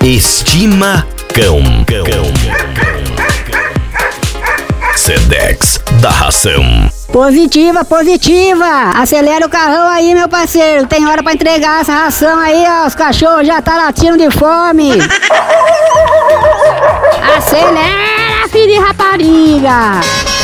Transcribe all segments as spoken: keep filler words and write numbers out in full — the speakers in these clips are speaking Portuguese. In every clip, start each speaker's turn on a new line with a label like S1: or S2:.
S1: Estima cão. Cão. Sedex da ração.
S2: Positiva, positiva! Acelera o carrão aí, meu parceiro. Tem hora pra entregar essa ração aí, ó. Os cachorros já tá latindo de fome. Acelera, filho de rapariga!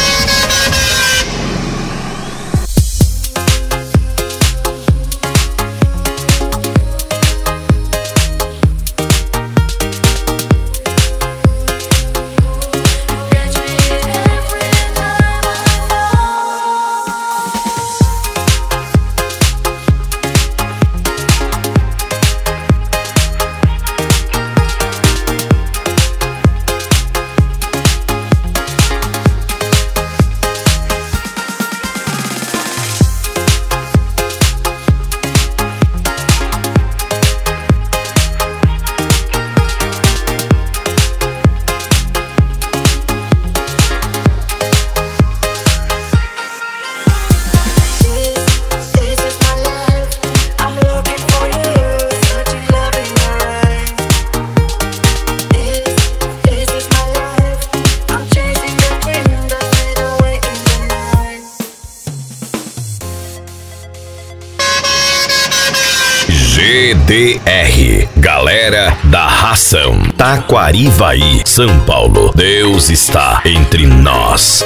S1: G D R, Galera da Ração, Taquarivaí, São Paulo. Deus está entre nós.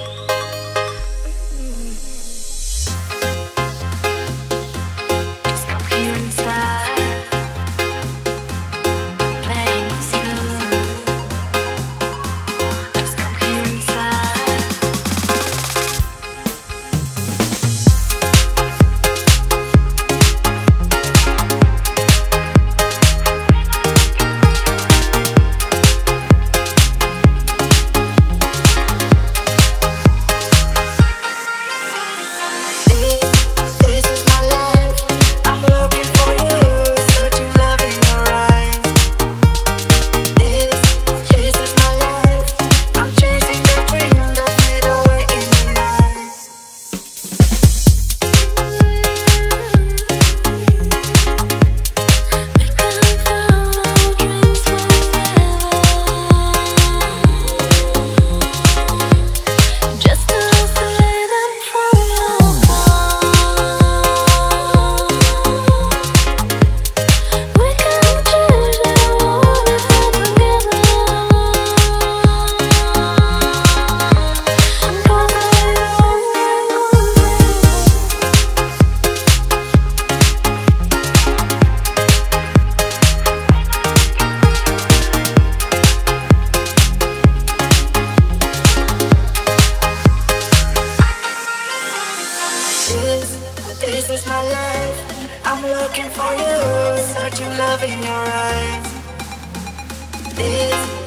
S3: This is my life. I'm looking for you, searching love in your eyes. This